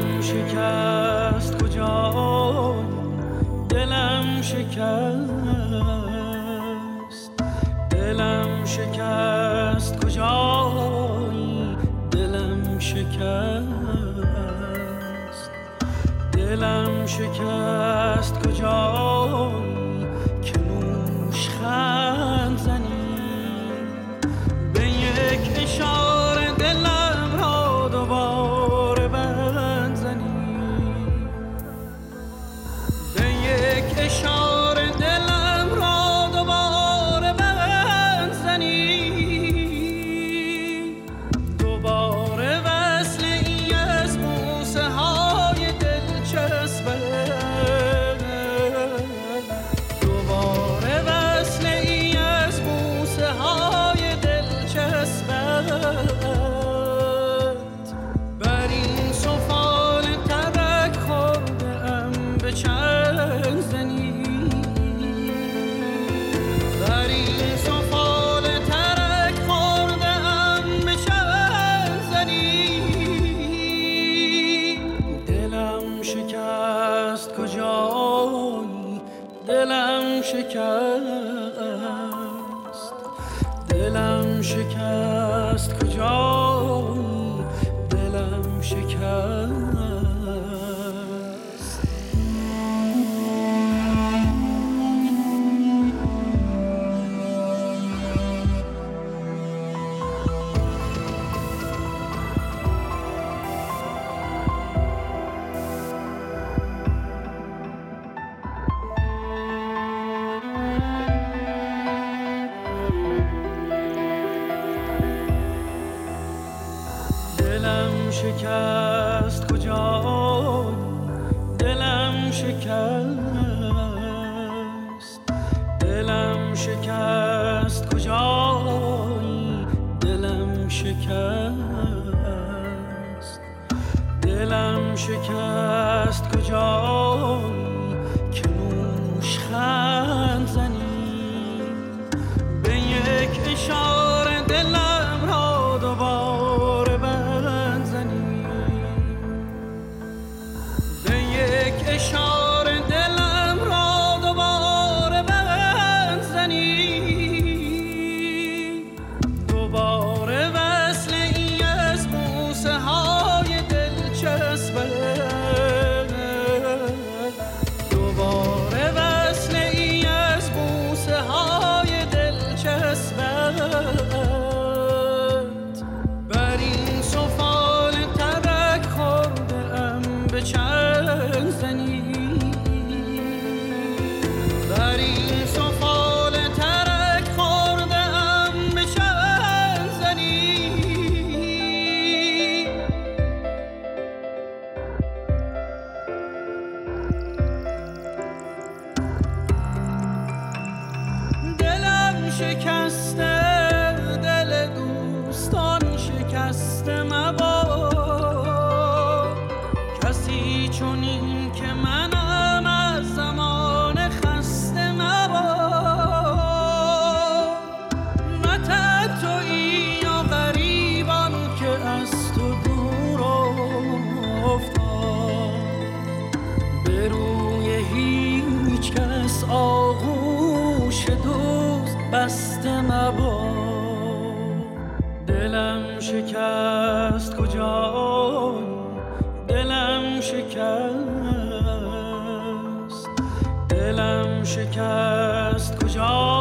دلم شکست کجای دلم شکست، دلم شکست کجای دلم شکست، دلم شکست کجای که نوشخند زنی به یک اشاره دلم را دوباره بند زنی، به یک اشاره دلم را دوباره بند زنی، دوباره وصل ای از بوسه های دلچسبت، دوباره وصل ای از بوسه های دلچسبت، بر این سفال ترک خورده ام به چنگ زنی، بر این سفال ترک خورده ام به چنگ زنی، دلم شکست کجای دلم شکست، دلم شکست کجای دلم شکست. دلم شکست کجای دلم شکست، دلم شکست کجای دلم شکست، دلم شکست کجای که نوشخند زنی به یک اشاره دلم را دوباره بند زنی، به یک اشاره دلم را دوباره بند زنی، دوباره وصل ای از بوسه های دلچسبت، دوباره وصل ای از بوسه های دلچسبت، بر این سفال ترک خورده ام به چنگ زنی، بر این سفال ترک خورده ام به چنگ زنی، دلم شکسته دل دوستان شکسته مباد، کسی چنین که منم از زمان خسته مباد، نه تنهایی یا غریبان که از تو دور افتاد، به روی هیچ کس آغوش دوست بسته مباد، دلم شکست کجای دلم شکست، دلم شکست کجای